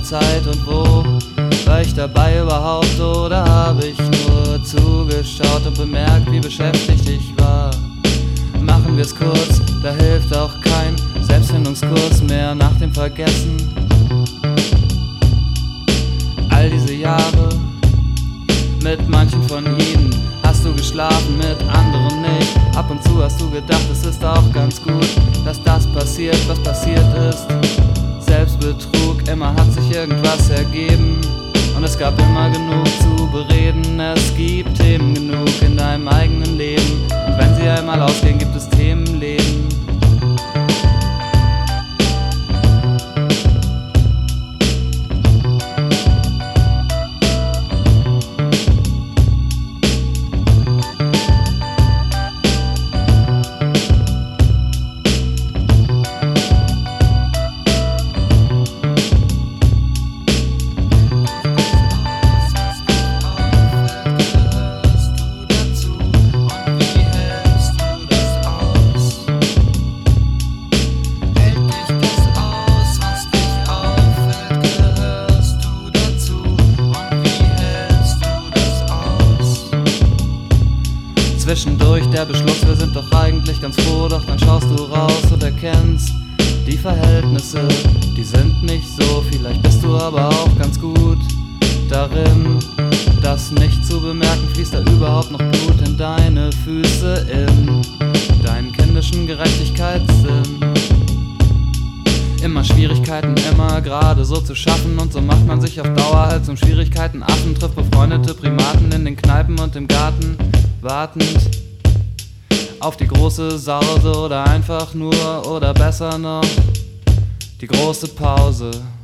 Zeit und wo? War ich dabei überhaupt oder habe ich nur zugeschaut und bemerkt, wie beschäftigt ich war? Machen wir's kurz, da hilft auch kein Selbstfindungskurs mehr nach dem Vergessen. All diese Jahre, mit manchen von ihnen hast du geschlafen, mit anderen nicht. Ab und zu hast du gedacht, es ist auch ganz gut, dass das passiert, was passiert ist. Selbstbetrug, immer hat sich irgendwas ergeben und es gab immer genug zu bereden. Es gibt Themen genug in deinem eigenen Leben und wenn sie einmal ausgehen, gibt es Themenleben. Zwischendurch der Beschluss, wir sind doch eigentlich ganz froh, doch dann schaust du raus und erkennst, die Verhältnisse, die sind nicht so, vielleicht bist du aber auch ganz gut darin, das nicht zu bemerken, fließt da überhaupt noch Blut in deine Füße, in deinen kindischen Gerechtigkeitssinn. Immer Schwierigkeiten, immer gerade so zu schaffen und so macht man sich auf Dauer halt zum Schwierigkeiten-Affen, trifft befreundete Primaten in den Kneipen und im Garten, wartend auf die große Sause oder einfach nur oder besser noch die große Pause.